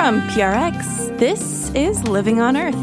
From PRX, this is Living on Earth.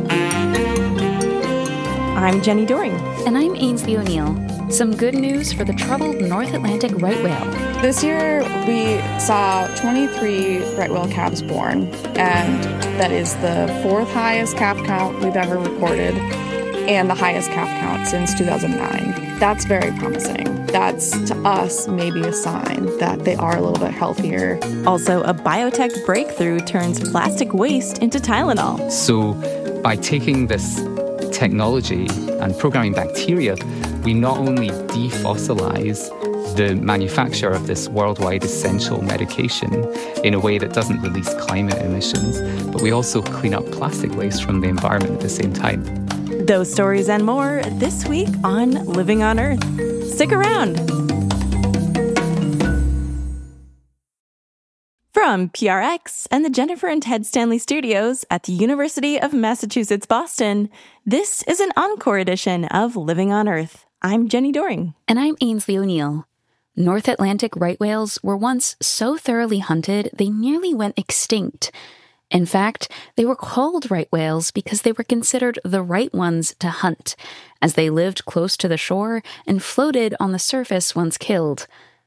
I'm Jenny Doring. And I'm Ainsley O'Neill. Some good news for the troubled North Atlantic right whale. This year, we saw 23 right whale calves born, and that is the fourth highest calf count we've ever recorded and the highest calf count since 2009. That's very promising. That's, to us, maybe a sign that they are a little bit healthier. Also, a biotech breakthrough turns plastic waste into Tylenol. So by taking this technology and programming bacteria, we not only defossilize the manufacture of this worldwide essential medication in a way that doesn't release climate emissions, but we also clean up plastic waste from the environment at the same time. Those stories and more this week on Living on Earth. Stick around. From PRX and the Jennifer and Ted Stanley Studios at the University of Massachusetts, Boston, this is an encore edition of Living on Earth. I'm Jenny Doring. And I'm Ainsley O'Neill. North Atlantic right whales were once so thoroughly hunted they nearly went extinct. In fact, they were called right whales because they were considered the right ones to hunt, as they lived close to the shore and floated on the surface once killed.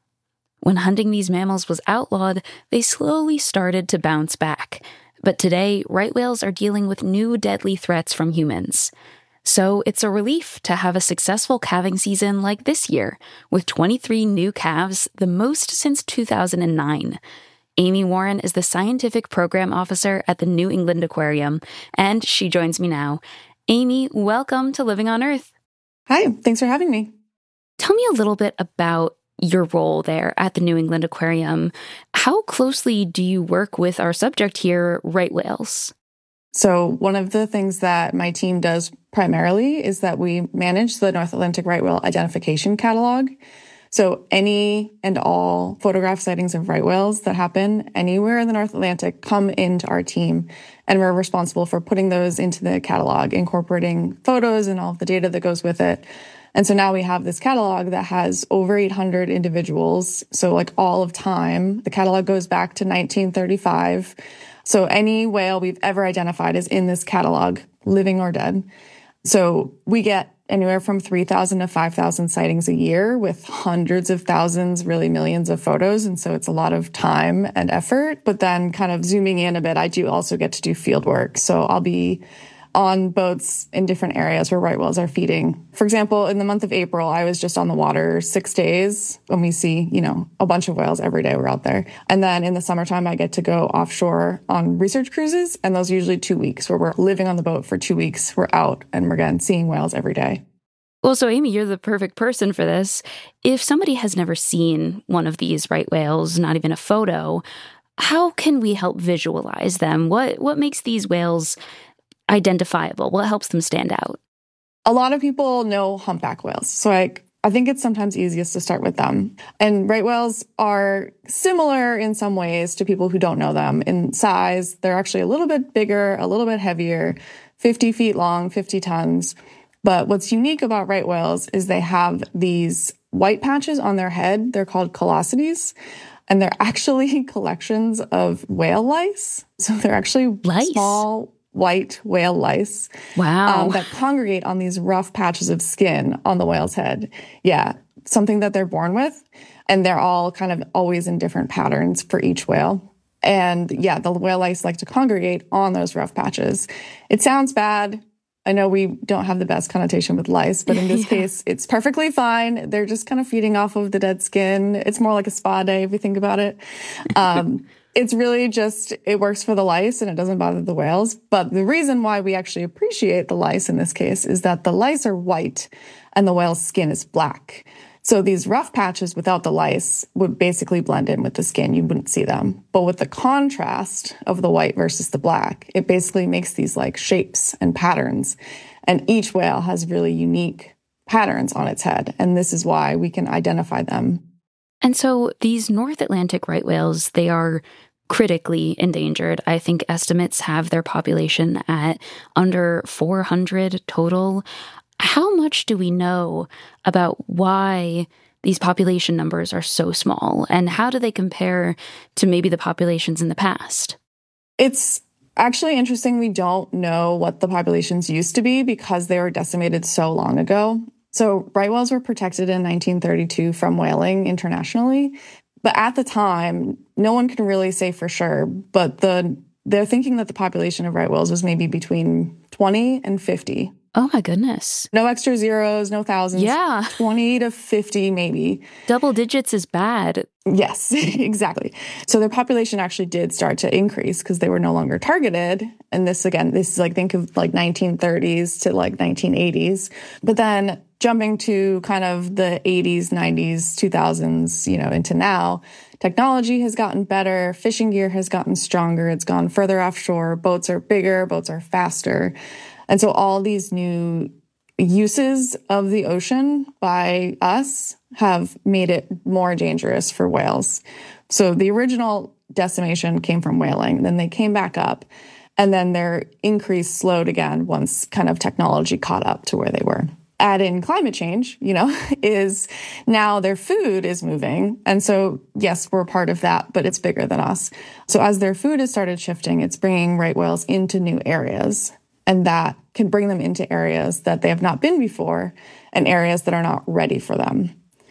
When hunting these mammals was outlawed, they slowly started to bounce back. But today, right whales are dealing with new deadly threats from humans. So it's a relief to have a successful calving season like this year, with 23 new calves, the most since 2009. Amy Warren is the scientific program officer at the New England Aquarium, and she joins me now. Amy, welcome to Living on Earth. Hi, thanks for having me. Tell me a little bit about your role there at the New England Aquarium. How closely do you work with our subject here, right whales? So one of the things that my team does primarily is that we manage the North Atlantic right whale identification catalog. So any and all photograph sightings of right whales that happen anywhere in the North Atlantic come into our team, and we're responsible for putting those into the catalog, incorporating photos and all of the data that goes with it. And so now we have this catalog that has over 800 individuals. So like all of time, the catalog goes back to 1935. So any whale we've ever identified is in this catalog, living or dead. So we get anywhere from 3,000 to 5,000 sightings a year with hundreds of thousands, really millions of photos. And so it's a lot of time and effort. But then kind of zooming in a bit, I do also get to do field work. So I'll be on boats in different areas where right whales are feeding. For example, in the month of April, I was just on the water 6 days when we see, a bunch of whales every day we're out there. And then in the summertime, I get to go offshore on research cruises. And those are usually 2 weeks where we're living on the boat for 2 weeks. We're out and we're again seeing whales every day. Well, so Amy, you're the perfect person for this. If somebody has never seen one of these right whales, not even a photo, how can we help visualize them? What makes these whales identifiable? What helps them stand out? A lot of people know humpback whales. So I think it's sometimes easiest to start with them. And right whales are similar in some ways to people who don't know them. In size, they're actually a little bit bigger, a little bit heavier, 50 feet long, 50 tons. But what's unique about right whales is they have these white patches on their head. They're called callosities. And they're actually collections of whale lice. So they're actually small white whale lice. Wow. That congregate on these rough patches of skin on the whale's head. Yeah, something that they're born with. And they're all kind of always in different patterns for each whale. And yeah, the whale lice like to congregate on those rough patches. It sounds bad. I know we don't have the best connotation with lice, but in this case, it's perfectly fine. They're just kind of feeding off of the dead skin. It's more like a spa day if you think about it. It's really just, it works for the lice and it doesn't bother the whales. But the reason why we actually appreciate the lice in this case is that the lice are white and the whale's skin is black. So these rough patches without the lice would basically blend in with the skin. You wouldn't see them. But with the contrast of the white versus the black, it basically makes these like shapes and patterns. And each whale has really unique patterns on its head. And this is why we can identify them. And so these North Atlantic right whales, they are critically endangered. I think estimates have their population at under 400 total. How much do we know about why these population numbers are so small, and how do they compare to maybe the populations in the past? It's actually interesting. We don't know what the populations used to be because they were decimated so long ago. So right whales were protected in 1932 from whaling internationally. But at the time, no one can really say for sure, but they're thinking that the population of right whales was maybe between 20 and 50. Oh my goodness. No extra zeros, no thousands. Yeah. 20 to 50 maybe. Double digits is bad. Yes, exactly. So their population actually did start to increase because they were no longer targeted. And this is like, think of like 1930s to like 1980s. But then jumping to kind of the 80s, 90s, 2000s, into now, technology has gotten better. Fishing gear has gotten stronger. It's gone further offshore. Boats are bigger. Boats are faster. And so all these new uses of the ocean by us have made it more dangerous for whales. So the original decimation came from whaling, then they came back up, and then their increase slowed again once kind of technology caught up to where they were. Add in climate change, is now their food is moving. And so, yes, we're part of that, but it's bigger than us. So as their food has started shifting, it's bringing right whales into new areas. And that can bring them into areas that they have not been before and areas that are not ready for them.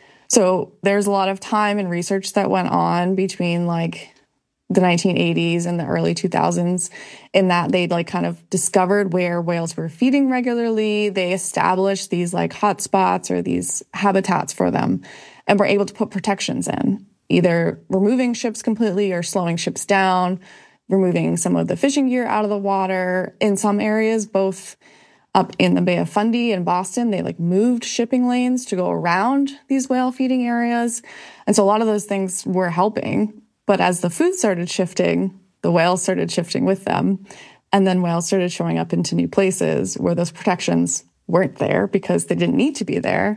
So there's a lot of time and research that went on between like the 1980s and the early 2000s in that they like kind of discovered where whales were feeding regularly. They established these like hotspots or these habitats for them and were able to put protections in, either removing ships completely or slowing ships down, removing some of the fishing gear out of the water. In some areas, both up in the Bay of Fundy and Boston, they like moved shipping lanes to go around these whale feeding areas. And so a lot of those things were helping. But as the food started shifting, the whales started shifting with them. And then whales started showing up into new places where those protections weren't there because they didn't need to be there.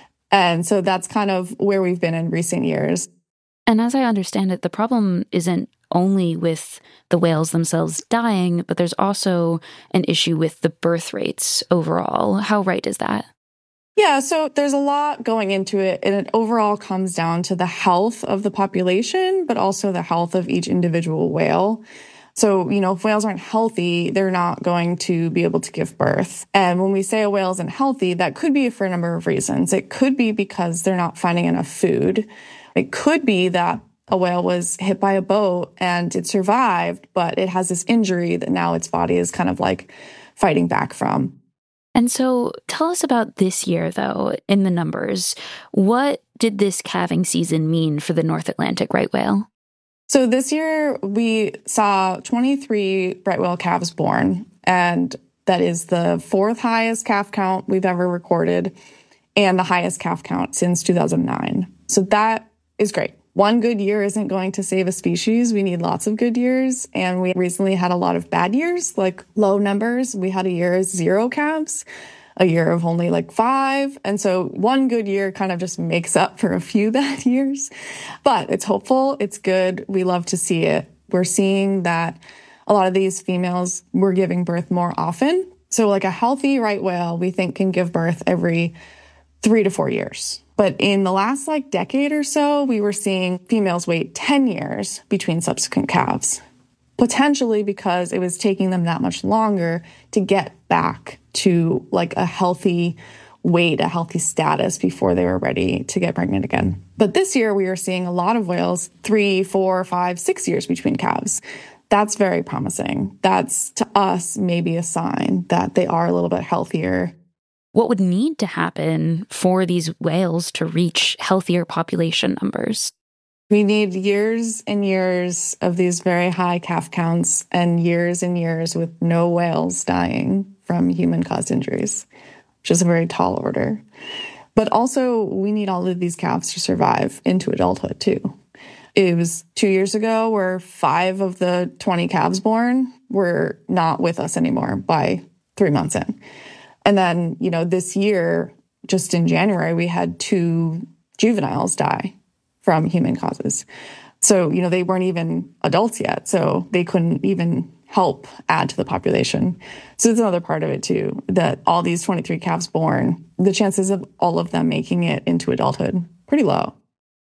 And so that's kind of where we've been in recent years. And as I understand it, the problem isn't only with the whales themselves dying, but there's also an issue with the birth rates overall. How right is that? Yeah, so there's a lot going into it, and it overall comes down to the health of the population, but also the health of each individual whale. So, if whales aren't healthy, they're not going to be able to give birth. And when we say a whale isn't healthy, that could be for a number of reasons. It could be because they're not finding enough food. It could be that a whale was hit by a boat and it survived, but it has this injury that now its body is kind of like fighting back from. And so tell us about this year, though, in the numbers. What did this calving season mean for the North Atlantic right whale? So this year we saw 23 right whale calves born, and that is the fourth highest calf count we've ever recorded and the highest calf count since 2009. So that is great. One good year isn't going to save a species. We need lots of good years. And we recently had a lot of bad years, like low numbers. We had a year of 0 calves, a year of only like 5. And so one good year kind of just makes up for a few bad years. But it's hopeful. It's good. We love to see it. We're seeing that a lot of these females were giving birth more often. So like a healthy right whale, we think can give birth every 3 to 4 years. But in the last decade or so, we were seeing females wait 10 years between subsequent calves, potentially because it was taking them that much longer to get back to a healthy weight, a healthy status before they were ready to get pregnant again. But this year we are seeing a lot of whales 3, 4, 5, 6 years between calves. That's very promising. That's, to us, maybe a sign that they are a little bit healthier. What would need to happen for these whales to reach healthier population numbers? We need years and years of these very high calf counts and years with no whales dying from human-caused injuries, which is a very tall order. But also, we need all of these calves to survive into adulthood, too. It was 2 years ago where 5 of the 20 calves born were not with us anymore by 3 months in. And then, this year, just in January, we had 2 juveniles die from human causes. So, they weren't even adults yet, so they couldn't even help add to the population. So it's another part of it, too, that all these 23 calves born, the chances of all of them making it into adulthood, pretty low.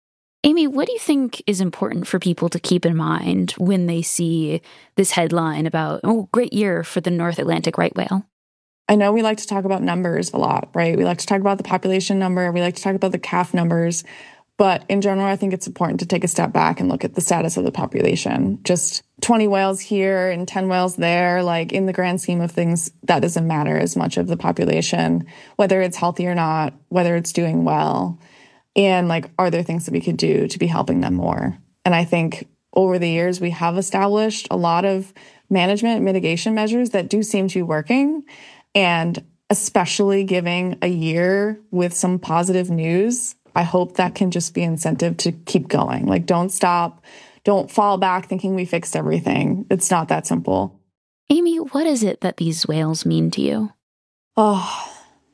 Amy, what do you think is important for people to keep in mind when they see this headline about, great year for the North Atlantic right whale? I know we like to talk about numbers a lot, right? We like to talk about the population number. We like to talk about the calf numbers. But in general, I think it's important to take a step back and look at the status of the population. Just 20 whales here and 10 whales there, like in the grand scheme of things, that doesn't matter as much of the population, whether it's healthy or not, whether it's doing well. And like, are there things that we could do to be helping them more? And I think over the years, we have established a lot of management and mitigation measures that do seem to be working. And especially giving a year with some positive news, I hope that can just be incentive to keep going. Like, don't stop. Don't fall back thinking we fixed everything. It's not that simple. Amy, what is it that these whales mean to you? Oh,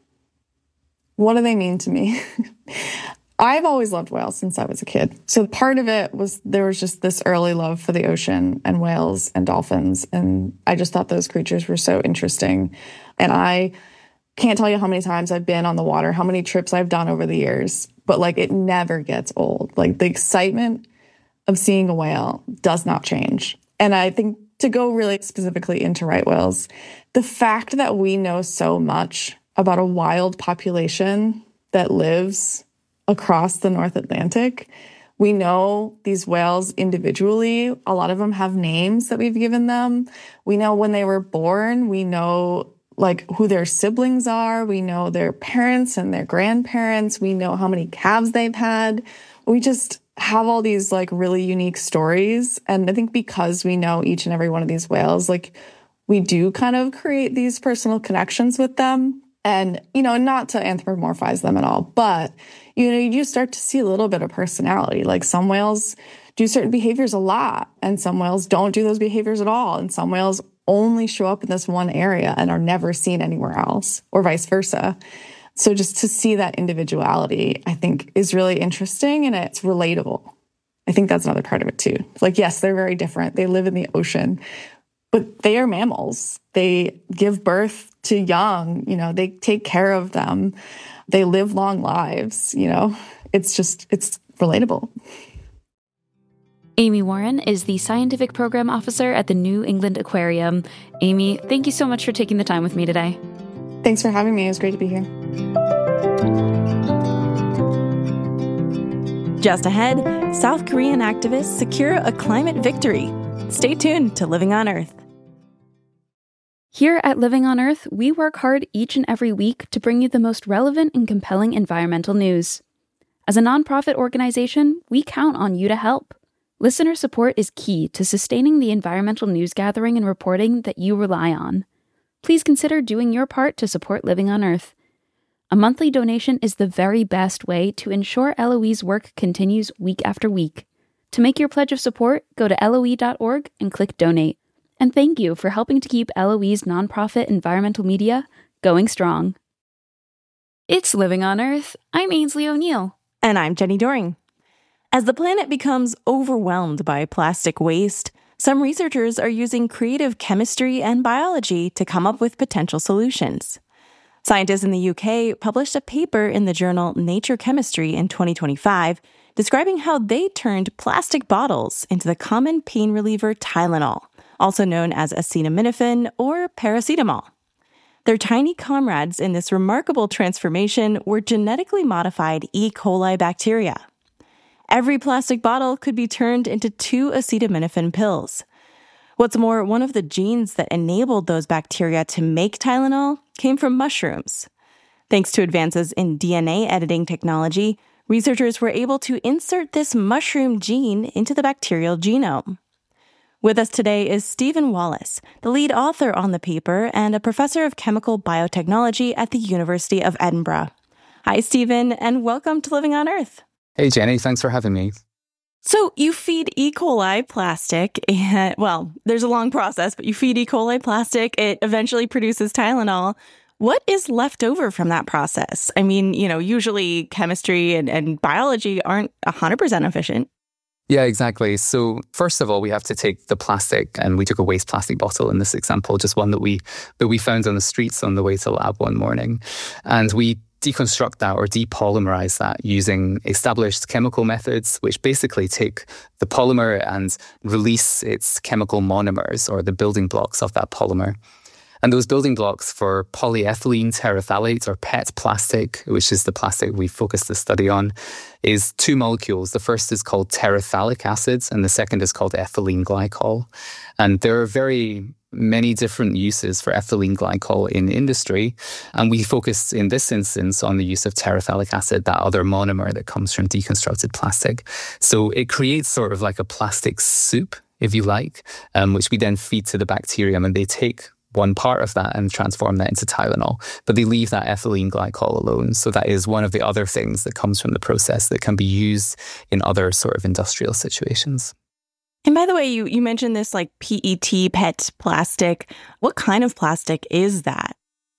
what do they mean to me? I've always loved whales since I was a kid. So part of it was there was just this early love for the ocean and whales and dolphins. And I just thought those creatures were so interesting. And I can't tell you how many times I've been on the water, how many trips I've done over the years, but like it never gets old. Like the excitement of seeing a whale does not change. And I think to go really specifically into right whales, the fact that we know so much about a wild population that lives across the North Atlantic. We know these whales individually. A lot of them have names that we've given them. We know when they were born. We know like who their siblings are. We know their parents and their grandparents. We know how many calves they've had. We just have all these like really unique stories. And I think because we know each and every one of these whales, like we do kind of create these personal connections with them. And, you know, not to anthropomorphize them at all, but, you know, you do start to see a little bit of personality. Like some whales do certain behaviors a lot, and some whales don't do those behaviors at all. And some whales only show up in this one area and are never seen anywhere else, or vice versa. So just to see that individuality, I think, is really interesting, and it's relatable. I think that's another part of it too. Like, yes, they're very different. They live in the ocean, but they are mammals. They give birth to young, you know, they take care of them. They live long lives, you know. It's relatable. Amy Warren is the Scientific Program Officer at the New England Aquarium. Amy, thank you so much for taking the time with me today. Thanks for having me. It was great to be here. Just ahead, South Korean activists secure a climate victory. Stay tuned to Living on Earth. Here at Living on Earth, we work hard each and every week to bring you the most relevant and compelling environmental news. As a nonprofit organization, we count on you to help. Listener support is key to sustaining the environmental news gathering and reporting that you rely on. Please consider doing your part to support Living on Earth. A monthly donation is the very best way to ensure LOE's work continues week after week. To make your pledge of support, go to LOE.org and click Donate. And thank you for helping to keep LOE's nonprofit environmental media going strong. It's Living on Earth. I'm Ainsley O'Neill. And I'm Jenny Doring. As the planet becomes overwhelmed by plastic waste, some researchers are using creative chemistry and biology to come up with potential solutions. Scientists in the UK published a paper in the journal Nature Chemistry in 2025 describing how they turned plastic bottles into the common pain reliever Tylenol, also known as acetaminophen or paracetamol. Their tiny comrades in this remarkable transformation were genetically modified E. coli bacteria. Every plastic bottle could be turned into 2 acetaminophen pills. What's more, one of the genes that enabled those bacteria to make Tylenol came from mushrooms. Thanks to advances in DNA editing technology, researchers were able to insert this mushroom gene into the bacterial genome. With us today is Stephen Wallace, the lead author on the paper and a professor of chemical biotechnology at the University of Edinburgh. Hi, Stephen, and welcome to Living on Earth. Hey, Jenny, thanks for having me. So you feed E. coli plastic, and, well, there's a long process, but you feed E. coli plastic, it eventually produces Tylenol. What is left over from that process? I mean, you know, usually chemistry and biology aren't 100% efficient. Yeah, exactly. So first of all, we have to take the plastic, and we took a waste plastic bottle in this example, just one that we found on the streets on the way to lab one morning. And we deconstruct that or depolymerize that using established chemical methods, which basically take the polymer and release its chemical monomers or the building blocks of that polymer. And those building blocks for polyethylene terephthalate or PET plastic, which is the plastic we focused the study on, is two molecules. The first is called terephthalic acid and the second is called ethylene glycol. And there are very many different uses for ethylene glycol in industry. And we focused in this instance on the use of terephthalic acid, that other monomer that comes from deconstructed plastic. So it creates sort of like a plastic soup, if you like, which we then feed to the bacterium and they take one part of that and transform that into Tylenol, but they leave that ethylene glycol alone. So that is one of the other things that comes from the process that can be used in other sort of industrial situations. And by the way, you mentioned this like PET plastic. What kind of plastic is that?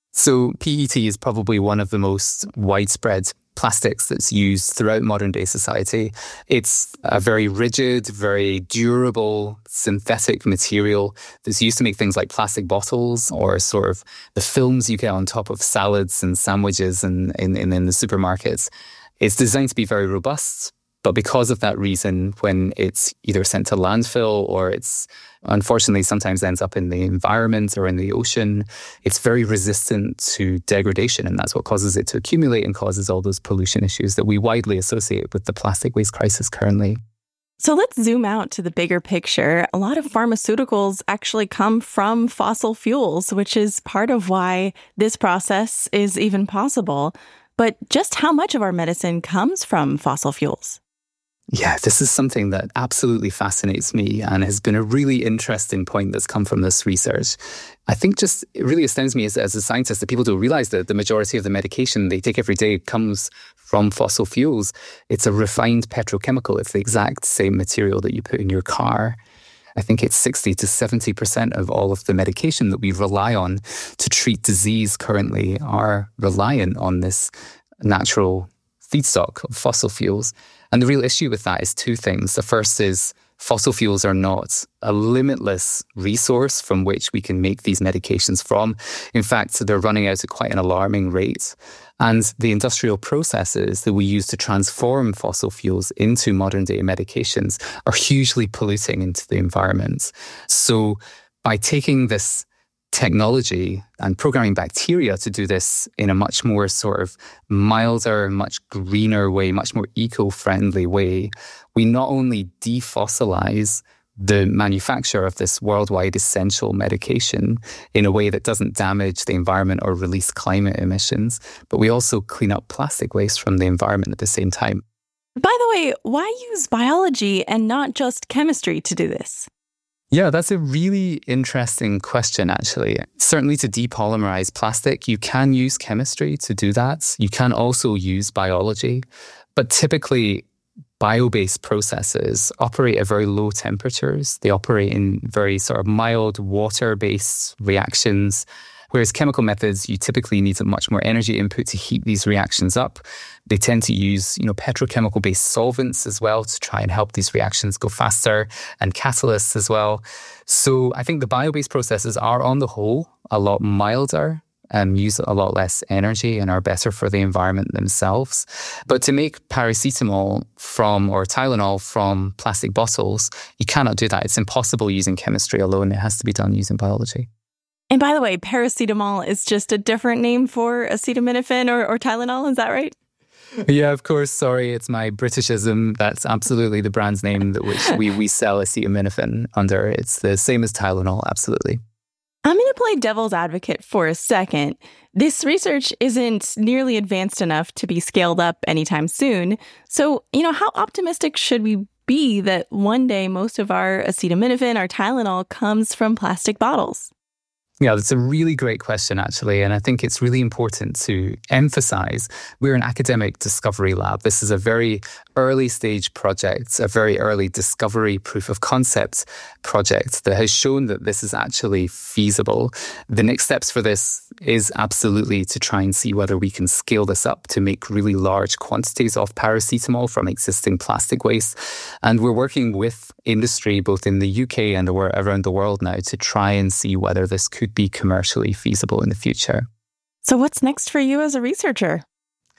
So PET is probably one of the most widespread plastics that's used throughout modern day society. It's a very rigid, very durable synthetic material that's used to make things like plastic bottles or sort of the films you get on top of salads and sandwiches and in the supermarkets. It's designed to be very robust, but because of that reason, when it's either sent to landfill or it's unfortunately sometimes ends up in the environment or in the ocean, it's very resistant to degradation. And that's what causes it to accumulate and causes all those pollution issues that we widely associate with the plastic waste crisis currently. So let's zoom out to the bigger picture. A lot of pharmaceuticals actually come from fossil fuels, which is part of why this process is even possible. But just how much of our medicine comes from fossil fuels? Yeah, this is something that absolutely fascinates me and has been a really interesting point that's come from this research. I think just it really astounds me as a scientist that people don't realize that the majority of the medication they take every day comes from fossil fuels. It's a refined petrochemical. It's the exact same material that you put in your car. I think it's 60 to 70% of all of the medication that we rely on to treat disease currently are reliant on this natural feedstock of fossil fuels. And the real issue with that is two things. The first is fossil fuels are not a limitless resource from which we can make these medications from. In fact, they're running out at quite an alarming rate. And the industrial processes that we use to transform fossil fuels into modern day medications are hugely polluting into the environment. So by taking this technology and programming bacteria to do this in a much more sort of milder, much greener way, much more eco-friendly way, we not only defossilize the manufacture of this worldwide essential medication in a way that doesn't damage the environment or release climate emissions, but we also clean up plastic waste from the environment at the same time. By the way, why use biology and not just chemistry to do this? Yeah, that's a really interesting question, actually. Certainly to depolymerize plastic, you can use chemistry to do that. You can also use biology, but typically bio-based processes operate at very low temperatures. They operate in very sort of mild water-based reactions, whereas chemical methods, you typically need a much more energy input to heat these reactions up. They tend to use, petrochemical-based solvents as well to try and help these reactions go faster, and catalysts as well. So I think the bio-based processes are, on the whole, a lot milder and use a lot less energy and are better for the environment themselves. But to make paracetamol or Tylenol from plastic bottles, you cannot do that. It's impossible using chemistry alone. It has to be done using biology. And by the way, paracetamol is just a different name for acetaminophen or Tylenol, is that right? Yeah, of course. Sorry, it's my Britishism. That's absolutely the brand's name that which we sell acetaminophen under. It's the same as Tylenol, absolutely. I'm going to play devil's advocate for a second. This research isn't nearly advanced enough to be scaled up anytime soon. So, how optimistic should we be that one day most of our acetaminophen, our Tylenol, comes from plastic bottles? Yeah, that's a really great question, actually. And I think it's really important to emphasize we're an academic discovery lab. This is a very early stage project, a very early discovery proof of concept project that has shown that this is actually feasible. The next steps for this is absolutely to try and see whether we can scale this up to make really large quantities of paracetamol from existing plastic waste. And we're working with industry, both in the UK and around the world now, to try and see whether this could be commercially feasible in the future. So what's next for you as a researcher?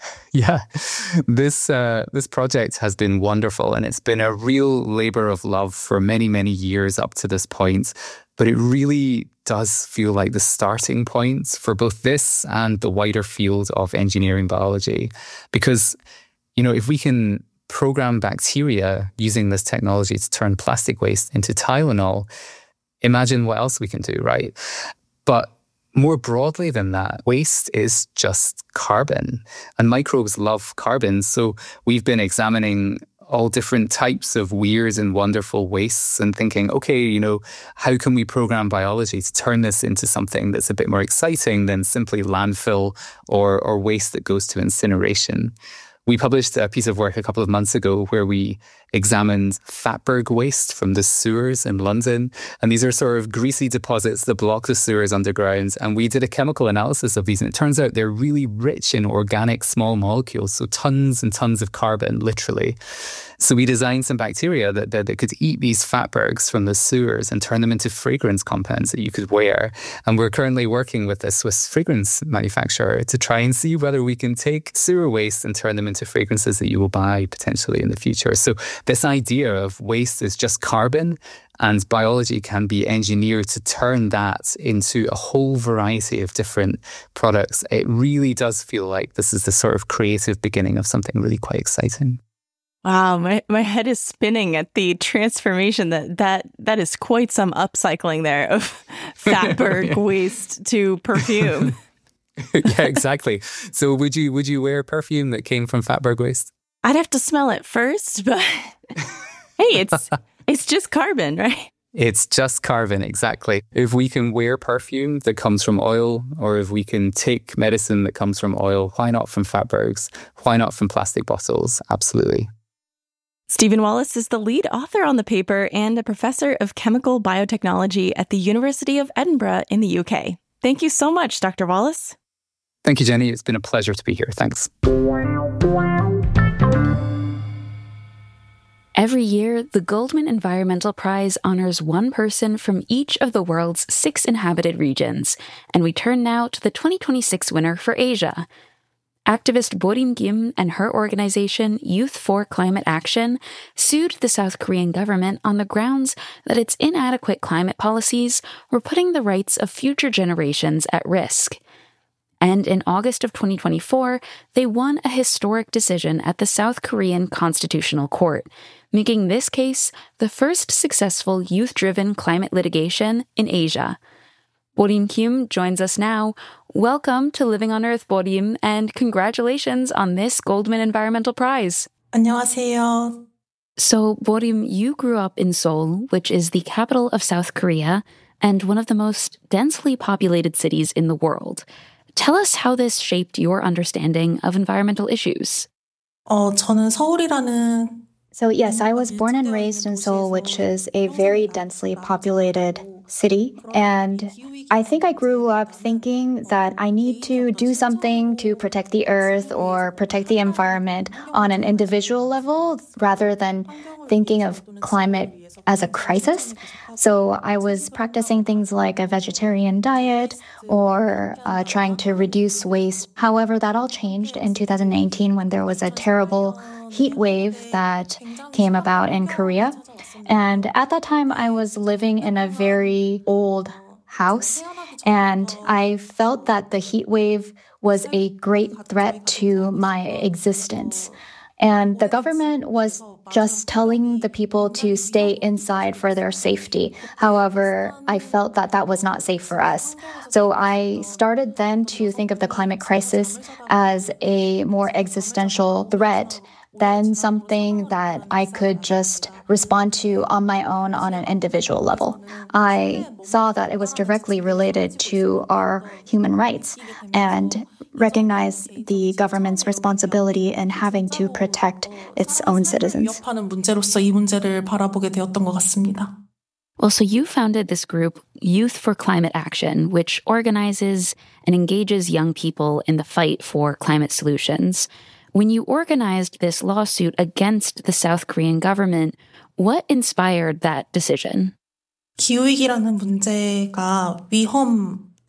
Yeah, this project has been wonderful, and it's been a real labor of love for many, many years up to this point. But it really does feel like the starting point for both this and the wider field of engineering biology. Because, if we can program bacteria using this technology to turn plastic waste into Tylenol, imagine what else we can do, right? But more broadly than that, waste is just carbon, and microbes love carbon. So we've been examining all different types of weird and wonderful wastes and thinking, okay, how can we program biology to turn this into something that's a bit more exciting than simply landfill or waste that goes to incineration? We published a piece of work a couple of months ago where we examined fatberg waste from the sewers in London. And these are sort of greasy deposits that block the sewers underground. And we did a chemical analysis of these. And it turns out they're really rich in organic small molecules, so tons and tons of carbon, literally. So we designed some bacteria that could eat these fatbergs from the sewers and turn them into fragrance compounds that you could wear. And we're currently working with a Swiss fragrance manufacturer to try and see whether we can take sewer waste and turn them into fragrances that you will buy potentially in the future. So this idea of waste is just carbon, and biology can be engineered to turn that into a whole variety of different products. It really does feel like this is the sort of creative beginning of something really quite exciting. Wow, my head is spinning at the transformation that is quite some upcycling there of fatberg waste to perfume. Yeah, exactly. So would you wear perfume that came from fatberg waste? I'd have to smell it first, but hey, it's just carbon, right? It's just carbon, exactly. If we can wear perfume that comes from oil, or if we can take medicine that comes from oil, why not from fatbergs? Why not from plastic bottles? Absolutely. Stephen Wallace is the lead author on the paper and a professor of chemical biotechnology at the University of Edinburgh in the UK. Thank you so much, Dr. Wallace. Thank you, Jenny. It's been a pleasure to be here. Thanks. Every year, the Goldman Environmental Prize honors one person from each of the world's 6 inhabited regions, and we turn now to the 2026 winner for Asia. Activist Borim Kim and her organization, Youth for Climate Action, sued the South Korean government on the grounds that its inadequate climate policies were putting the rights of future generations at risk. And in August of 2024, they won a historic decision at the South Korean Constitutional Court, making this case the first successful youth-driven climate litigation in Asia. Borim Kim joins us now. Welcome to Living on Earth, Borim, and congratulations on this Goldman Environmental Prize. 안녕하세요. So, Borim, you grew up in Seoul, which is the capital of South Korea and one of the most densely populated cities in the world. Tell us how this shaped your understanding of environmental issues. 저는 서울이라는 So yes, I was born and raised in Seoul, which is a very densely populated city. And I think I grew up thinking that I need to do something to protect the earth or protect the environment on an individual level rather than thinking of climate as a crisis. So I was practicing things like a vegetarian diet or trying to reduce waste. However, that all changed in 2019 when there was a terrible heat wave that came about in Korea. And at that time, I was living in a very old house, and I felt that the heat wave was a great threat to my existence. And the government was just telling the people to stay inside for their safety. However, I felt that that was not safe for us. So I started then to think of the climate crisis as a more existential threat than something that I could just respond to on my own on an individual level. I saw that it was directly related to our human rights and recognized the government's responsibility in having to protect its own citizens. 위협하는 문제로서 이 문제를 바라보게 되었던 것 같습니다. Well, so you founded this group, Youth for Climate Action, which organizes and engages young people in the fight for climate solutions. When you organized this lawsuit against the South Korean government, what inspired that decision? 기후위기라는 문제가 위험이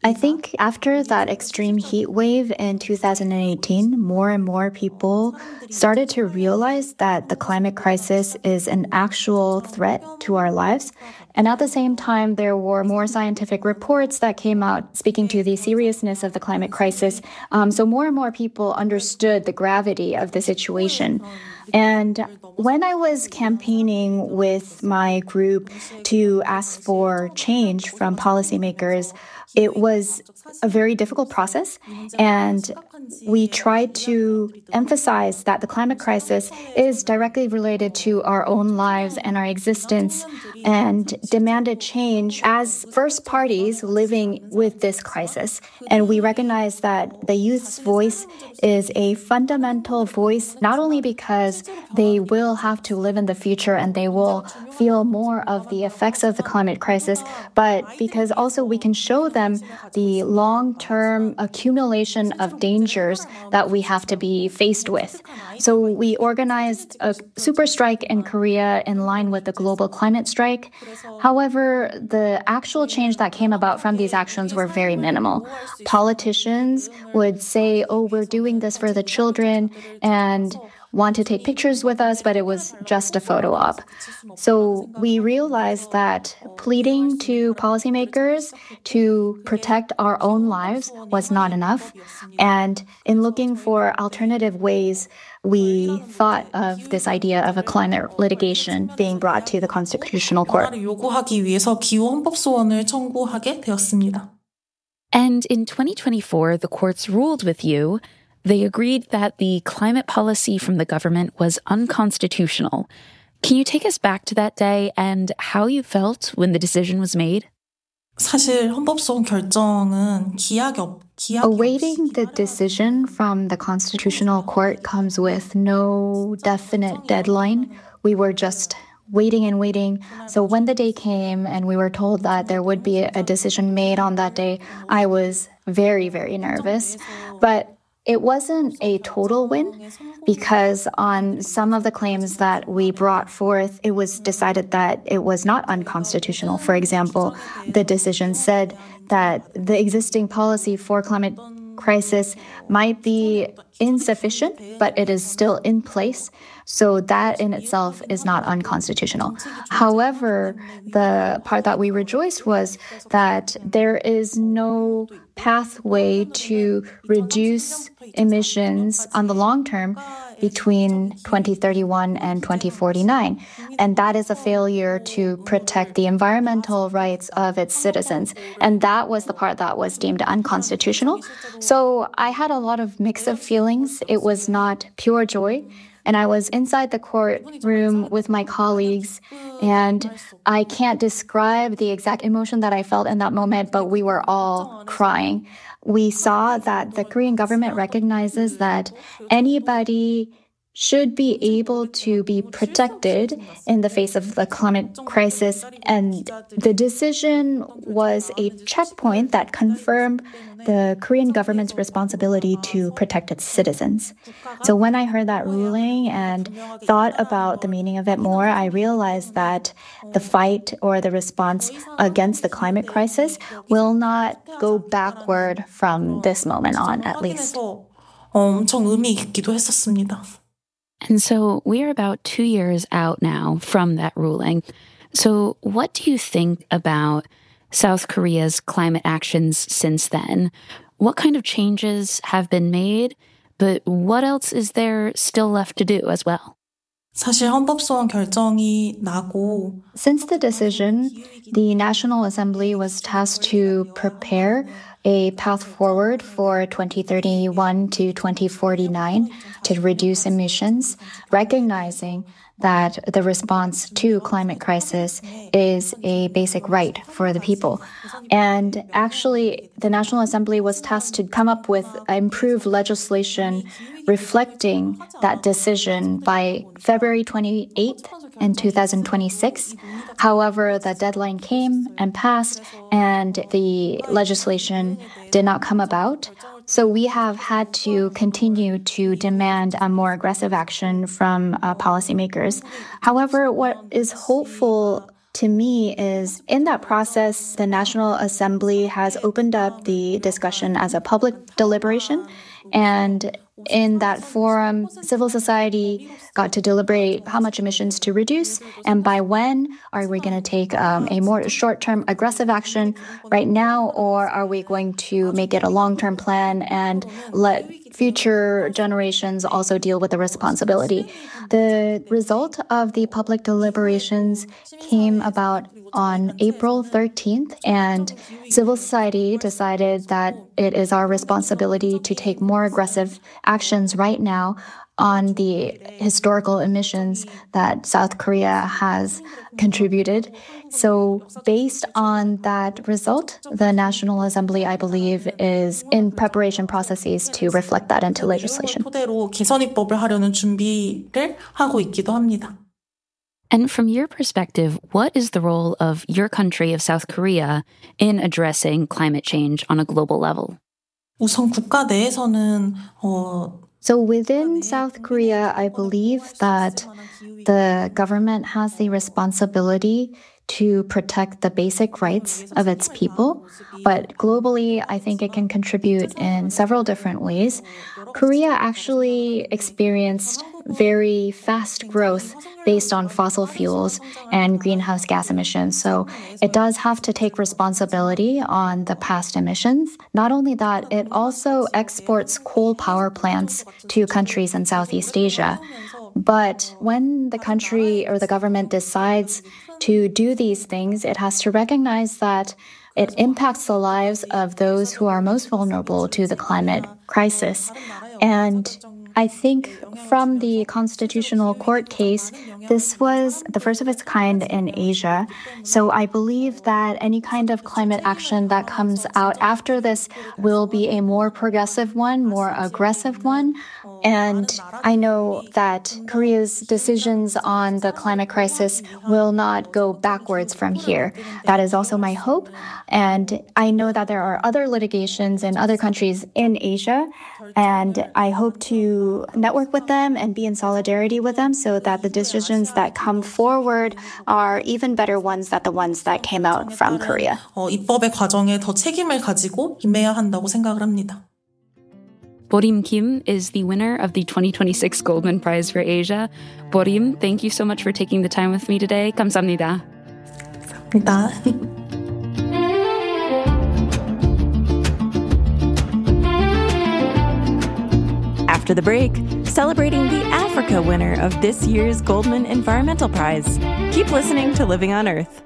I think after that extreme heat wave in 2018, more and more people started to realize that the climate crisis is an actual threat to our lives. And at the same time, there were more scientific reports that came out speaking to the seriousness of the climate crisis. So more and more people understood the gravity of the situation. And when I was campaigning with my group to ask for change from policymakers, it was a very difficult process, and we tried to emphasize that the climate crisis is directly related to our own lives and our existence, and demanded change as first parties living with this crisis. And we recognize that the youth's voice is a fundamental voice, not only because they will have to live in the future and they will feel more of the effects of the climate crisis, but because also we can show them the long-term accumulation of dangers that we have to be faced with. So we organized a super strike in Korea in line with the global climate strike. However, the actual change that came about from these actions were very minimal. Politicians would say, oh, we're doing this for the children, and want to take pictures with us, but it was just a photo op. So we realized that pleading to policymakers to protect our own lives was not enough. And in looking for alternative ways, we thought of this idea of a climate litigation being brought to the Constitutional Court. And in 2024, the courts ruled with you. They agreed that the climate policy from the government was unconstitutional. Can you take us back to that day and how you felt when the decision was made? Awaiting the decision from the Constitutional Court comes with no definite deadline. We were just waiting and waiting. So when the day came and we were told that there would be a decision made on that day, I was very, very nervous. But it wasn't a total win because on some of the claims that we brought forth, it was decided that it was not unconstitutional. For example, the decision said that the existing policy for climate crisis might be insufficient, but it is still in place. So that in itself is not unconstitutional. However, the part that we rejoiced was that there is no pathway to reduce emissions on the long term between 2031 and 2049. And that is a failure to protect the environmental rights of its citizens. And that was the part that was deemed unconstitutional. So I had a lot of mix of feelings. It was not pure joy. And I was inside the courtroom with my colleagues, and I can't describe the exact emotion that I felt in that moment, but we were all crying. We saw that the Korean government recognizes that anybody should be able to be protected in the face of the climate crisis. And the decision was a checkpoint that confirmed the Korean government's responsibility to protect its citizens. So when I heard that ruling and thought about the meaning of it more, I realized that the fight or the response against the climate crisis will not go backward from this moment on, at least. 엄청 의미 있기도 했었습니다. And so we are about 2 years out now from that ruling. So what do you think about South Korea's climate actions since then? What kind of changes have been made, but what else is there still left to do as well? 사실 헌법소원 결정이 나고 Since the decision, the National Assembly was tasked to prepare a path forward for 2031 to 2049 to reduce emissions, recognizing that the response to climate crisis is a basic right for the people. And actually, the National Assembly was tasked to come up with improved legislation reflecting that decision by February 28th in 2026. However, the deadline came and passed, and the legislation did not come about. So we have had to continue to demand a more aggressive action from policymakers. However, what is hopeful to me is in that process, the National Assembly has opened up the discussion as a public deliberation. And in that forum, civil society got to deliberate how much emissions to reduce and by when. Are we going to take a more short-term aggressive action right now, or are we going to make it a long-term plan and let future generations also deal with the responsibility? The result of the public deliberations came about on April 13th, and civil society decided that it is our responsibility to take more aggressive actions right now on the historical emissions that South Korea has contributed. So based on that result, the National Assembly, I believe, is in preparation processes to reflect that into legislation. 토대로 개선 입법을 하려는 준비를 하고 있기도 합니다. And from your perspective, what is the role of your country, of South Korea, in addressing climate change on a global level? 우선 국가 내에서는 So within South Korea, I believe that the government has the responsibility to protect the basic rights of its people. But globally, I think it can contribute in several different ways. Korea actually experienced very fast growth based on fossil fuels and greenhouse gas emissions. So it does have to take responsibility on the past emissions. Not only that, it also exports coal power plants to countries in Southeast Asia. But when the country or the government decides to do these things, it has to recognize that it impacts the lives of those who are most vulnerable to the climate crisis. And I think from the Constitutional Court case, this was the first of its kind in Asia. So I believe that any kind of climate action that comes out after this will be a more progressive one, more aggressive one. And I know that Korea's decisions on the climate crisis will not go backwards from here. That is also my hope. And I know that there are other litigations in other countries in Asia, and I hope to network with them and be in solidarity with them so that the decisions that come forward are even better ones than the ones that came out from Korea. 입법의 과정에 더 책임을 가지고 임해야 한다고 생각을 합니다. Borim Kim is the winner of the 2026 Goldman Prize for Asia. Borim, thank you so much for taking the time with me today. 감사합니다. 감사합니다. After the break, celebrating the Africa winner of this year's Goldman Environmental Prize. Keep listening to Living on Earth.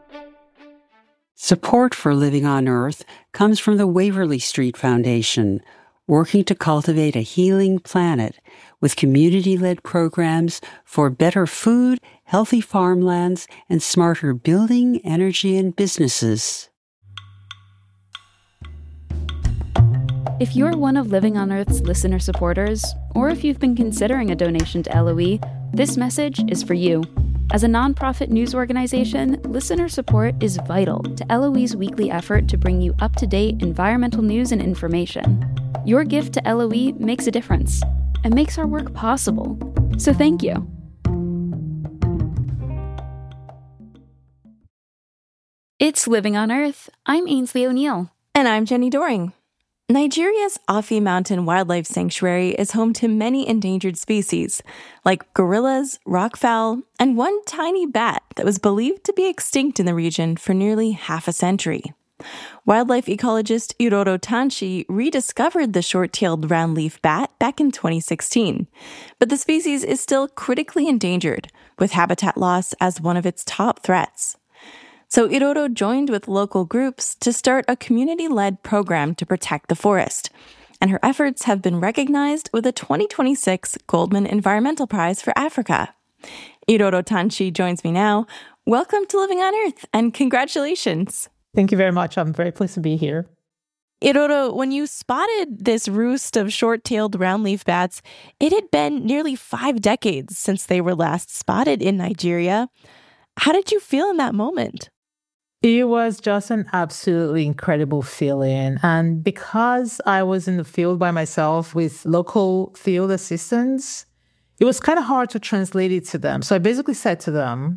Support for Living on Earth comes from the Waverly Street Foundation, working to cultivate a healing planet with community-led programs for better food, healthy farmlands, and smarter building, energy, and businesses. If you're one of Living on Earth's listener supporters, or if you've been considering a donation to LOE, this message is for you. As a nonprofit news organization, listener support is vital to LOE's weekly effort to bring you up-to-date environmental news and information. Your gift to LOE makes a difference and makes our work possible. So thank you. It's Living on Earth. I'm Ainsley O'Neill. And I'm Jenny Doring. Nigeria's Afi Mountain Wildlife Sanctuary is home to many endangered species, like gorillas, rockfowl, and one tiny bat that was believed to be extinct in the region for nearly half a century. Wildlife ecologist Iroro Tanshi rediscovered the short-tailed roundleaf bat back in 2016, but the species is still critically endangered, with habitat loss as one of its top threats. So Iroro joined with local groups to start a community-led program to protect the forest, and her efforts have been recognized with a 2026 Goldman Environmental Prize for Africa. Iroro Tanshi joins me now. Welcome to Living on Earth, and congratulations. Thank you very much. I'm very pleased to be here. Iroro, when you spotted this roost of short-tailed roundleaf bats, it had been nearly 5 decades since they were last spotted in Nigeria. How did you feel in that moment? It was just an absolutely incredible feeling. And because I was in the field by myself with local field assistants, it was kind of hard to translate it to them. So I basically said to them,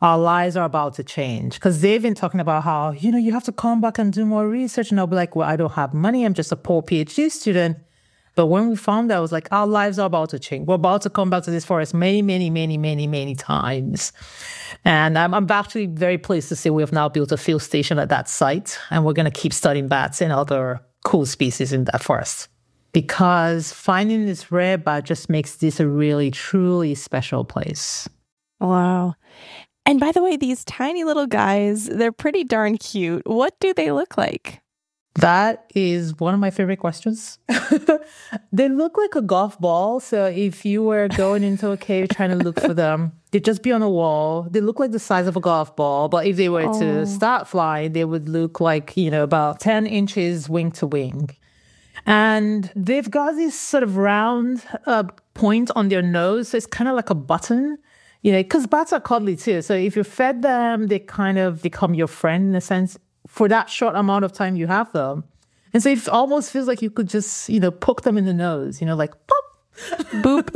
our lives are about to change. Because they've been talking about how, you have to come back and do more research. And I'll be like, well, I don't have money. I'm just a poor PhD student. But when we found out, I was like, our lives are about to change. We're about to come back to this forest many, many, many, many, many times. And I'm actually very pleased to say we have now built a field station at that site. And we're going to keep studying bats and other cool species in that forest. Because finding this rare bat just makes this a really, truly special place. Wow. And by the way, these tiny little guys, they're pretty darn cute. What do they look like? That is one of my favorite questions. They look like a golf ball. So if you were going into a cave trying to look for them, they'd just be on a wall. They look like the size of a golf ball. But if they were to start flying, they would look like, about 10 inches wing to wing. And they've got this sort of round point on their nose. So it's kind of like a button, because bats are cuddly too. So if you fed them, they kind of become your friend in a sense for that short amount of time you have them. And so it almost feels like you could just, poke them in the nose, like pop, boop,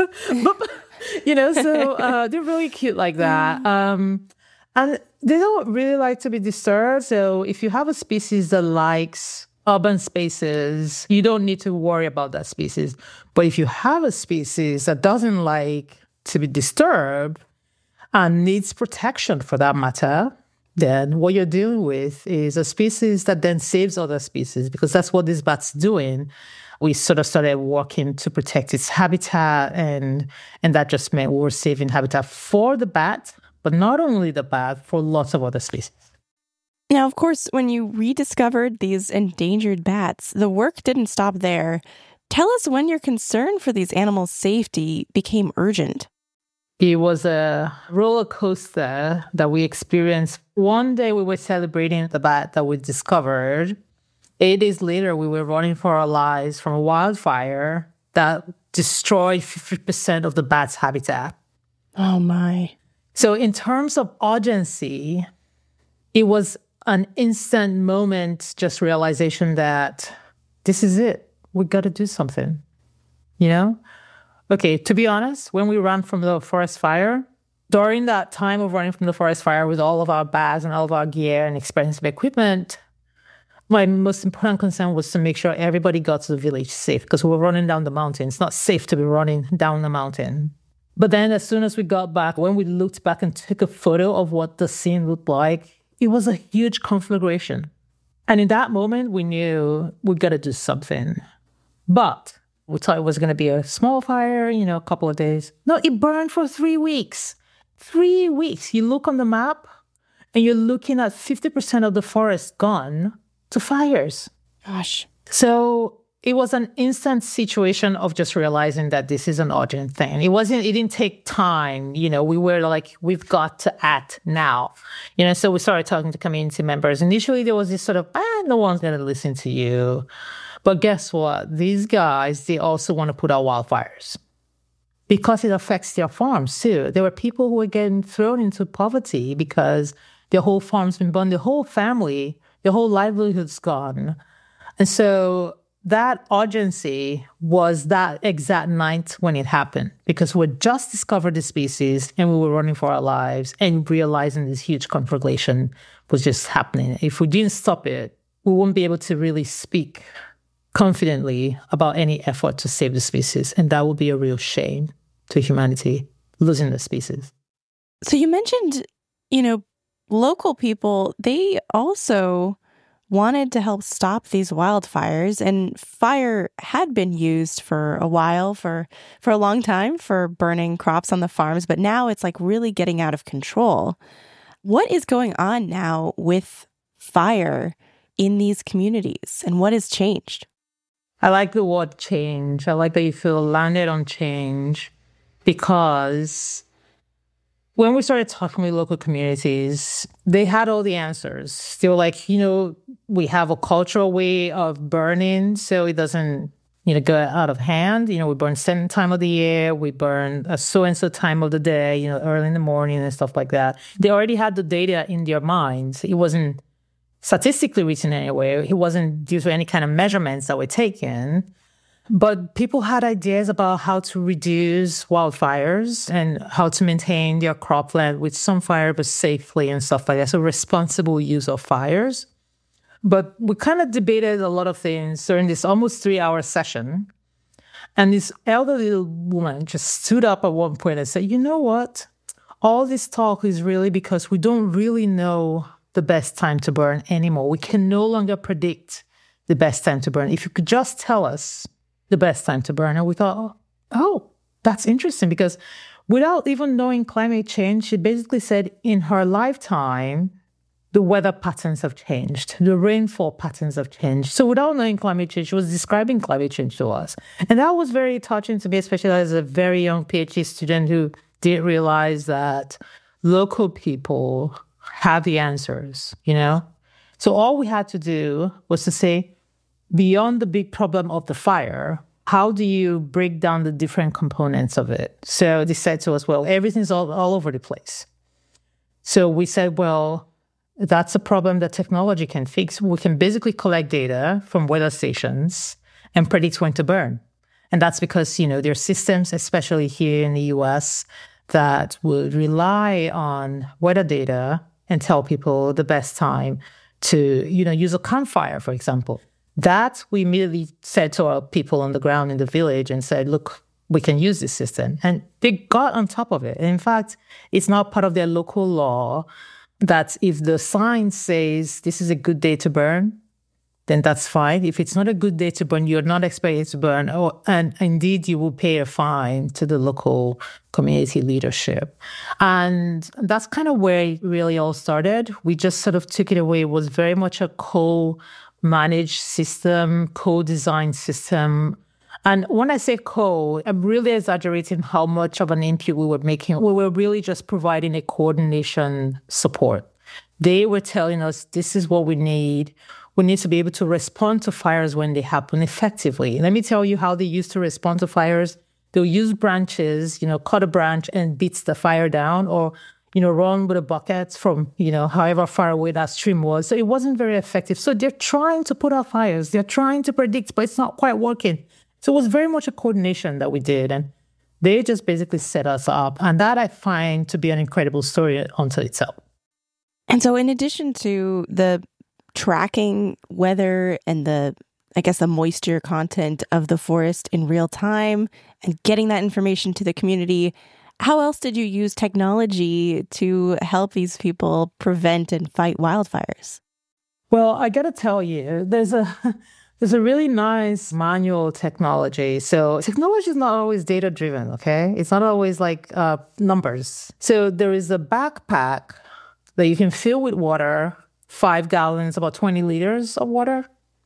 boop. So they're really cute like that. And they don't really like to be disturbed. So if you have a species that likes urban spaces, you don't need to worry about that species. But if you have a species that doesn't like to be disturbed and needs protection for that matter, then what you're dealing with is a species that then saves other species, because that's what this bat's doing. We sort of started working to protect its habitat, and that just meant we were saving habitat for the bat, but not only the bat, for lots of other species. Now, of course, when you rediscovered these endangered bats, the work didn't stop there. Tell us when your concern for these animals' safety became urgent. It was a roller coaster that we experienced. One day we were celebrating the bat that we discovered. 8 days later, we were running for our lives from a wildfire that destroyed 50% of the bat's habitat. Oh, my. So in terms of urgency, it was an instant moment, just realization that this is it. We got to do something, Okay, to be honest, when we ran from the forest fire, during that time of running from the forest fire with all of our bags and all of our gear and expensive equipment, my most important concern was to make sure everybody got to the village safe, because we were running down the mountain. It's not safe to be running down the mountain. But then as soon as we got back, when we looked back and took a photo of what the scene looked like, it was a huge conflagration. And in that moment, we knew we got to do something. But we thought it was going to be a small fire, a couple of days. No, it burned for 3 weeks. 3 weeks. You look on the map and you're looking at 50% of the forest gone to fires. Gosh. So it was an instant situation of just realizing that this is an urgent thing. It didn't take time. We were like, we've got to act now. So we started talking to community members. Initially, there was this sort of, no one's going to listen to you. But guess what? These guys, they also want to put out wildfires because it affects their farms too. There were people who were getting thrown into poverty because their whole farm's been burned, their whole family, their whole livelihood's gone. And so that urgency was that exact night when it happened, because we had just discovered the species and we were running for our lives and realizing this huge conflagration was just happening. If we didn't stop it, we wouldn't be able to really speak confidently about any effort to save the species. And that would be a real shame to humanity, losing the species. So you mentioned, local people, they also wanted to help stop these wildfires. And fire had been used for a while, for a long time, for burning crops on the farms. But now it's like really getting out of control. What is going on now with fire in these communities, and what has changed? I like the word change. I like that you feel landed on change, because when we started talking with local communities, they had all the answers. They were like, we have a cultural way of burning, so it doesn't, go out of hand. We burn certain time of the year. We burn a so-and-so time of the day, early in the morning and stuff like that. They already had the data in their minds. It wasn't statistically written anywhere. It wasn't due to any kind of measurements that were taken. But people had ideas about how to reduce wildfires and how to maintain their cropland with some fire, but safely and stuff like that. So responsible use of fires. But we kind of debated a lot of things during this almost 3-hour session. And this elderly woman just stood up at one point and said, you know what? All this talk is really because we don't really know the best time to burn anymore. We can no longer predict the best time to burn. If you could just tell us the best time to burn. And we thought, oh, that's interesting, because without even knowing climate change, she basically said in her lifetime, the weather patterns have changed. The rainfall patterns have changed. So without knowing climate change, she was describing climate change to us. And that was very touching to me, especially as a very young PhD student who didn't realize that local people have the answers, you know? So all we had to do was to say, beyond the big problem of the fire, how do you break down the different components of it? So they said to us, well, everything's all over the place. So we said, well, that's a problem that technology can fix. We can basically collect data from weather stations and predict when to burn. And that's because, you know, there are systems, especially here in the US, that would rely on weather data and tell people the best time to, you know, use a campfire, for example. That we immediately said to our people on the ground in the village and said, look, we can use this system. And they got on top of it. And in fact, it's now part of their local law that if the sign says this is a good day to burn, then that's fine. If it's not a good day to burn, you're not expected to burn. And indeed, you will pay a fine to the local community leadership. And that's kind of where it really all started. We just sort of took it away. It was very much a co-managed system, co-designed system. And when I say I'm really exaggerating how much of an input we were making. We were really just providing a coordination support. They were telling us, this is what we need. We need to be able to respond to fires when they happen effectively. Let me tell you how they used to respond to fires. They'll use branches, you know, cut a branch and beat the fire down, or, you know, run with a bucket from, you know, however far away that stream was. So it wasn't very effective. So they're trying to put out fires. They're trying to predict, but it's not quite working. So it was very much a coordination that we did. And they just basically set us up. And that I find to be an incredible story unto itself. And so in addition to the tracking weather and the moisture content of the forest in real time and getting that information to the community, how else did you use technology to help these people prevent and fight wildfires? Well, I got to tell you, there's a really nice manual technology. So technology is not always data-driven, okay? It's not always like numbers. So there is a backpack that you can fill with water, 5 gallons, about 20 liters of water.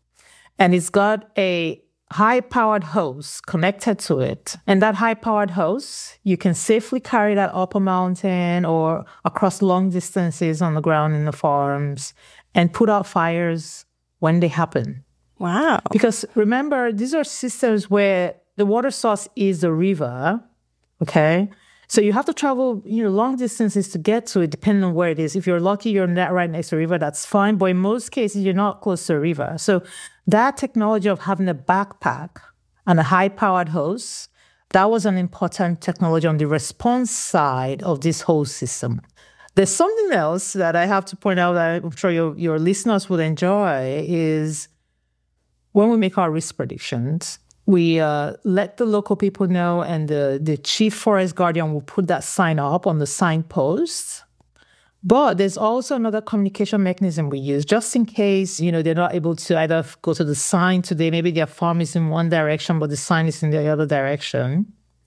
And it's got a high-powered hose connected to it. And that high-powered hose, you can safely carry that up a mountain or across long distances on the ground in the farms and put out fires when they happen. Wow. Because remember, these are systems where the water source is the river, okay? So you have to travel, you know, long distances to get to it, depending on where it is. If you're lucky, you're not right next to a river, that's fine. But in most cases, you're not close to a river. So that technology of having a backpack and a high-powered hose, that was an important technology on the response side of this whole system. There's something else that I have to point out that I'm sure your listeners would enjoy is when we make our risk predictions, we let the local people know, and the chief forest guardian will put that sign up on the signpost. But there's also another communication mechanism we use, just in case, you know, they're not able to either go to the sign today. Maybe their farm is in one direction, but the sign is in the other direction.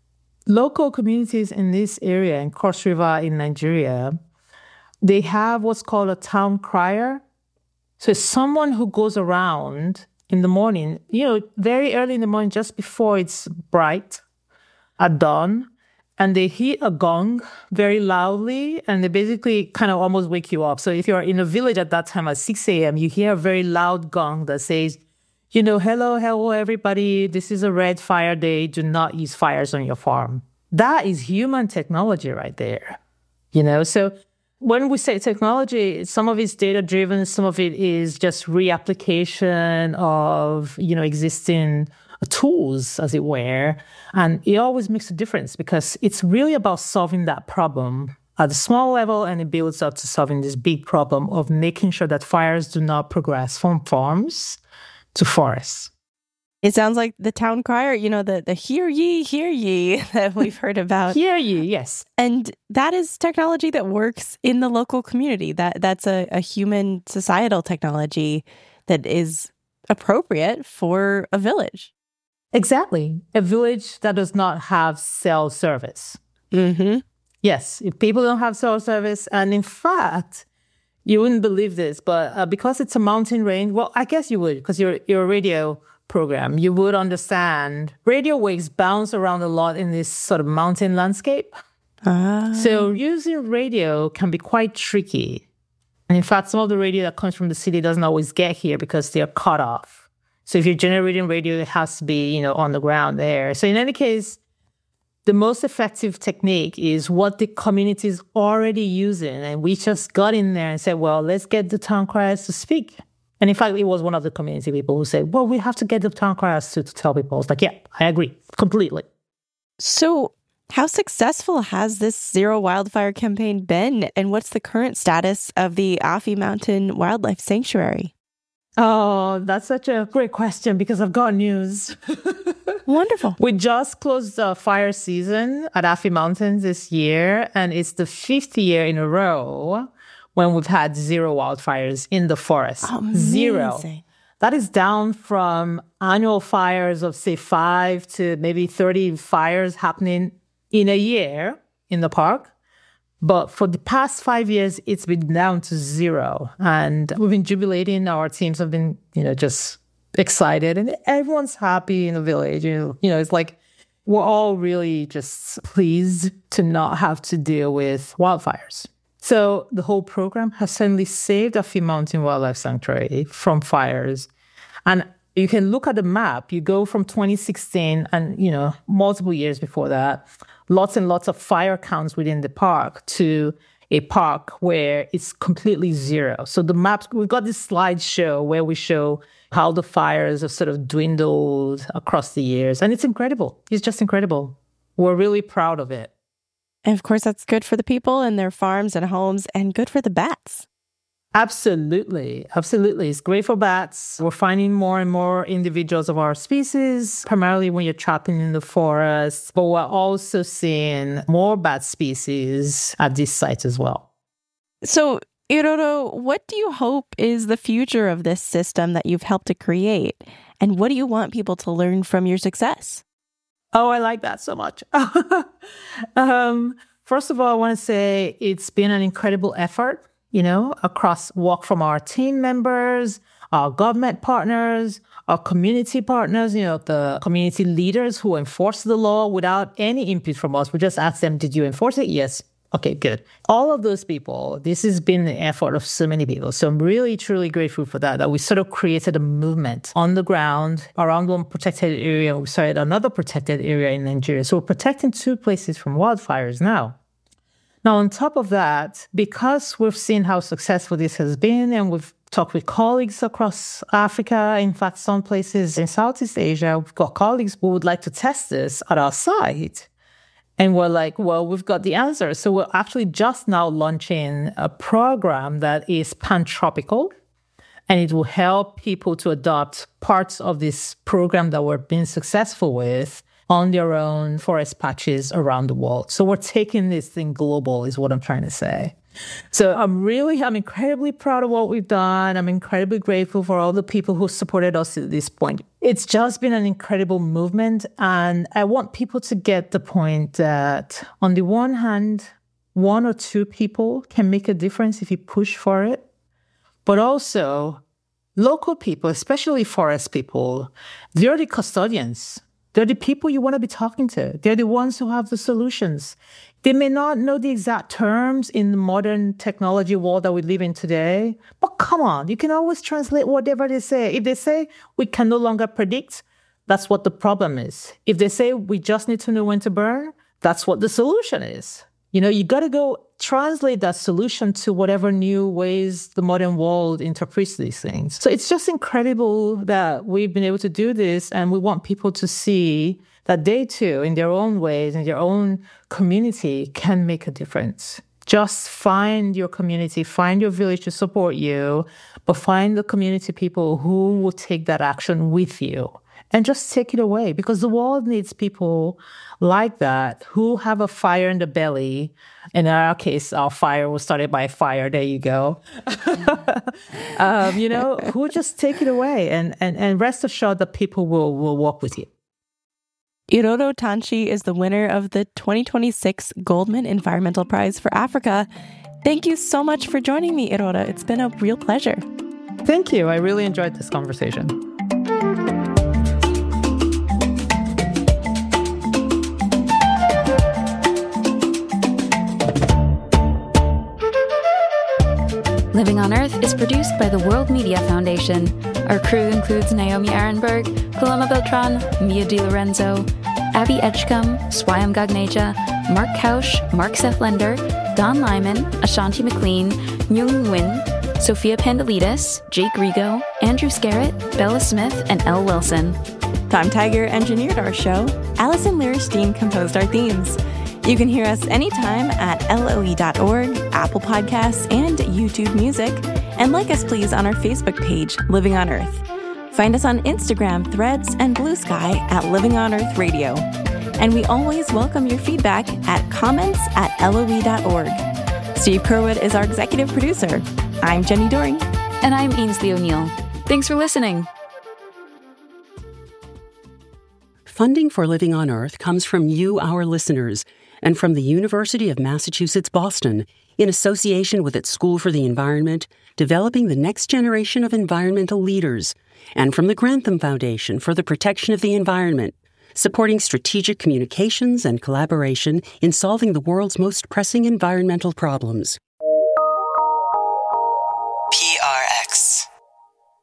Local communities in this area, in Cross River in Nigeria, they have what's called a town crier. So it's someone who goes around in the morning, you know, very early in the morning, just before it's bright, at dawn, and they hit a gong very loudly, and they basically kind of almost wake you up. So if you're in a village at that time at 6 a.m., you hear a very loud gong that says, you know, hello, everybody, this is a red fire day, do not use fires on your farm. That is human technology right there, you know? So when we say technology, some of it's data-driven, some of it is just reapplication of, you know, existing tools, as it were. And it always makes a difference because it's really about solving that problem at a small level, and it builds up to solving this big problem of making sure that fires do not progress from farms to forests. It sounds like the town crier, the hear ye that we've heard about. Hear ye, yes. And that is technology that works in the local community. That's a human societal technology that is appropriate for a village. Exactly. A village that does not have cell service. Mm-hmm. Yes, if people don't have cell service, and in fact, you wouldn't believe this, but because it's a mountain range, well, I guess you would, because you're a radio program, you would understand radio waves bounce around a lot in this sort of mountain landscape. So using radio can be quite tricky. And in fact, some of the radio that comes from the city doesn't always get here because they're cut off. So if you're generating radio, it has to be, on the ground there. So in any case, the most effective technique is what the community is already using. And we just got in there and said, well, let's get the town criers to speak. And in fact, it was one of the community people who said, well, we have to get the town criers to tell people. I was like, yeah, I agree completely. So how successful has this Zero Wildfire campaign been? And what's the current status of the Afi Mountain Wildlife Sanctuary? Oh, that's such a great question because I've got news. Wonderful. We just closed the fire season at Afi Mountains this year, and it's the 5th year in a row when we've had zero wildfires in the forest. Amazing. Zero. That is down from annual fires of, say, 5 to maybe 30 fires happening in a year in the park. But for the past 5 years, it's been down to 0. And we've been jubilating. Our teams have been, just excited. And everyone's happy in the village. It's like we're all really just pleased to not have to deal with wildfires. So the whole program has suddenly saved Afi Mountain Wildlife Sanctuary from fires. And you can look at the map. You go from 2016 and, multiple years before that, lots and lots of fire counts within the park to a park where it's completely zero. So the maps, we've got this slideshow where we show how the fires have sort of dwindled across the years. And it's incredible. It's just incredible. We're really proud of it. And of course, that's good for the people and their farms and homes and good for the bats. Absolutely. Absolutely. It's great for bats. We're finding more and more individuals of our species, primarily when you're trapping in the forest. But we're also seeing more bat species at this site as well. So, Iroro, what do you hope is the future of this system that you've helped to create? And what do you want people to learn from your success? Oh, I like that so much. First of all, I want to say it's been an incredible effort, across work from our team members, our government partners, our community partners, the community leaders who enforce the law without any input from us. We just ask them, did you enforce it? Yes. Okay, good. All of those people, this has been the effort of so many people. So I'm really, truly grateful for that we sort of created a movement on the ground around one protected area. We started another protected area in Nigeria. So we're protecting 2 places from wildfires now. Now, on top of that, because we've seen how successful this has been, and we've talked with colleagues across Africa, in fact, some places in Southeast Asia, we've got colleagues who would like to test this at our site. And we're like, well, we've got the answer. So we're actually just now launching a program that is pan-tropical, and it will help people to adopt parts of this program that we're being successful with on their own forest patches around the world. So we're taking this thing global is what I'm trying to say. So I'm incredibly proud of what we've done. I'm incredibly grateful for all the people who supported us at this point. It's just been an incredible movement. And I want people to get the point that on the one hand, 1 or 2 people can make a difference if you push for it. But also local people, especially forest people, they're the custodians. They're the people you want to be talking to. They're the ones who have the solutions. They may not know the exact terms in the modern technology world that we live in today, but come on, you can always translate whatever they say. If they say we can no longer predict, that's what the problem is. If they say we just need to know when to burn, that's what the solution is. You got to go translate that solution to whatever new ways the modern world interprets these things. So it's just incredible that we've been able to do this, and we want people to see that they too, in their own ways, in their own community, can make a difference. Just find your community, find your village to support you, but find the community people who will take that action with you. And just take it away, because the world needs people like that who have a fire in the belly. In our case, our fire was started by fire. There you go. Who just take it away and rest assured that people will walk with you. Iroro Tanchi is the winner of the 2026 Goldman Environmental Prize for Africa. Thank you so much for joining me, Iroro. It's been a real pleasure. Thank you. I really enjoyed this conversation. Living on Earth is produced by the World Media Foundation. Our crew includes Naomi Arenberg, Paloma Beltran, Mia DiLorenzo, Abby Edgecombe, Swayam Gagneja, Mark Kausch, Mark Sethlender, Don Lyman, Ashanti McLean, Myung Nguyen, Sophia Pandelides, Jake Rigo, Andrew Scarrett, Bella Smith, and Elle Wilson. Tom Tiger engineered our show. Allison Lierstein composed our themes. You can hear us anytime at LOE.org, Apple Podcasts, and YouTube Music. And like us, please, on our Facebook page, Living on Earth. Find us on Instagram, Threads, and Blue Sky at Living on Earth Radio. And we always welcome your feedback at comments@LOE.org. Steve Curwood is our executive producer. I'm Jenny Doring. And I'm Ainsley O'Neill. Thanks for listening. Funding for Living on Earth comes from you, our listeners, and from the University of Massachusetts Boston, in association with its School for the Environment, developing the next generation of environmental leaders, and from the Grantham Foundation for the Protection of the Environment, supporting strategic communications and collaboration in solving the world's most pressing environmental problems.